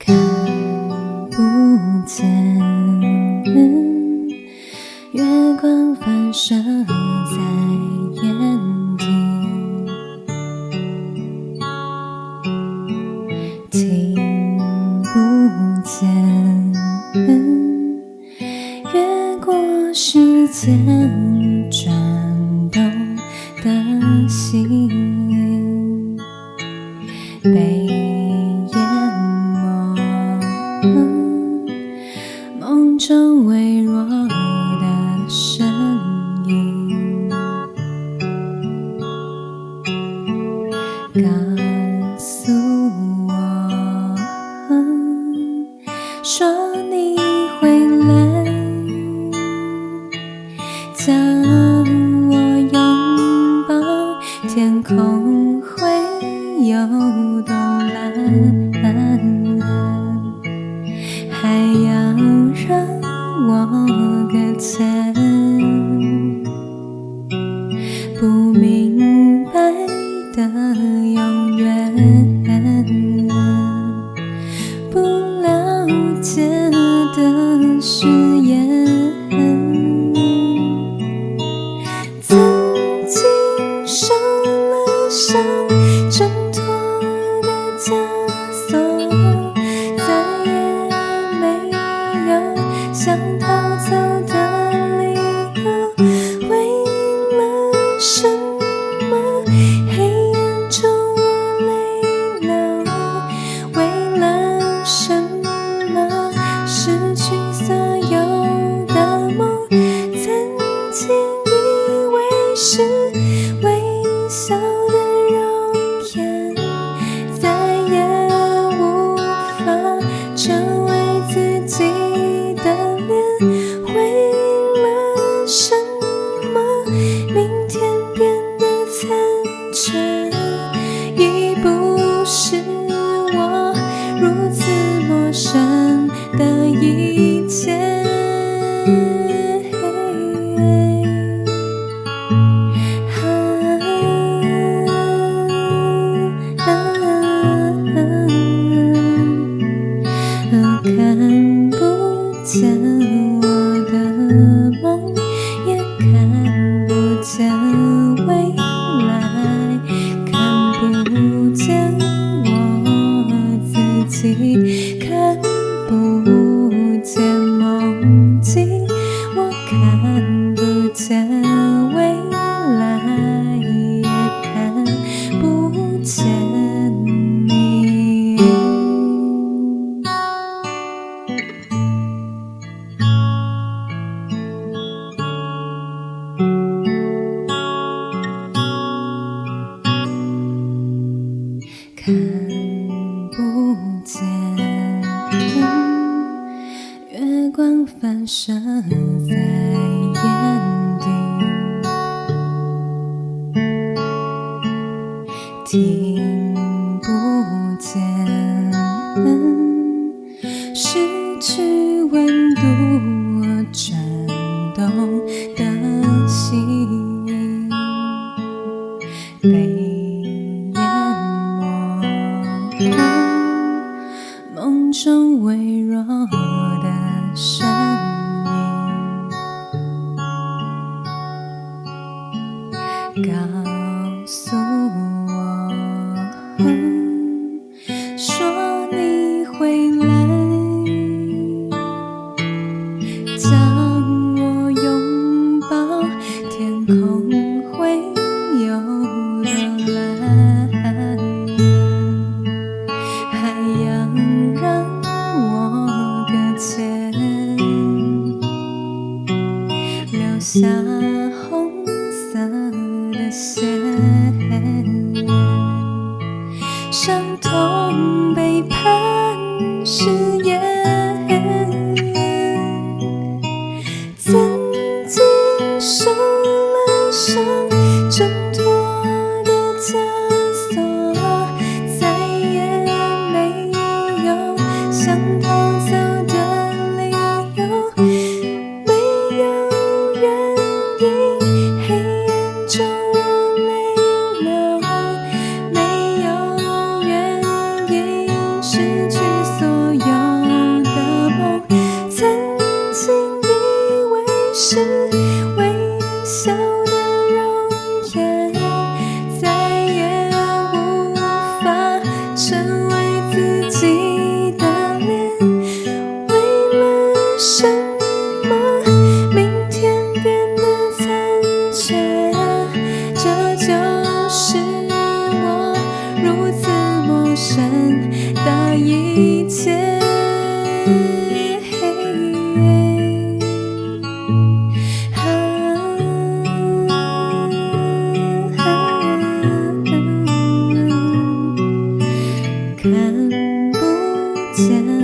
看不见，月光反射在眼底，听不见，越过时间转动的心，被梦中微弱的声音，告诉我说你会来，将我拥抱，天空会有多蓝，还要让我搁浅，不明白的永远，不了解的誓言，曾经受了伤挣脱的枷锁，再也没有想逃走的理由。为了什么黑暗中我泪流？为了什么失去所有的梦？曾经以为是微笑的容颜，再也无法成为自己的脸。为了什么明天变得残缺，已不是我如此陌生的一切。看不见我的梦，也看不见未来，看不见我自己，看不见梦境，我看不见未来，也看不见你。看不见，月光反射在眼底，听不见，失去温度转动的心，被梦中微弱的声音，告诉我说你会来，将我拥抱，天空会有多蓝，还要让我搁浅，留下红色的线，伤痛背叛誓言，曾经受了伤挣脱的枷锁，再也没有想逃走的理由。没有原因，黑暗中我泪流，没有原因失去所有一切。看不见。